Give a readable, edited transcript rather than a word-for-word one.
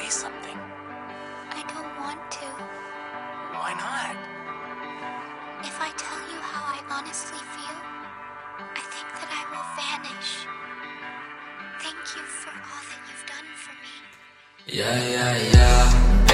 say something. I don't want to. Why not? If I tell you how I honestly feel, I think that I will vanish. Thank you for all that you've done for me. Yeah, yeah, yeah.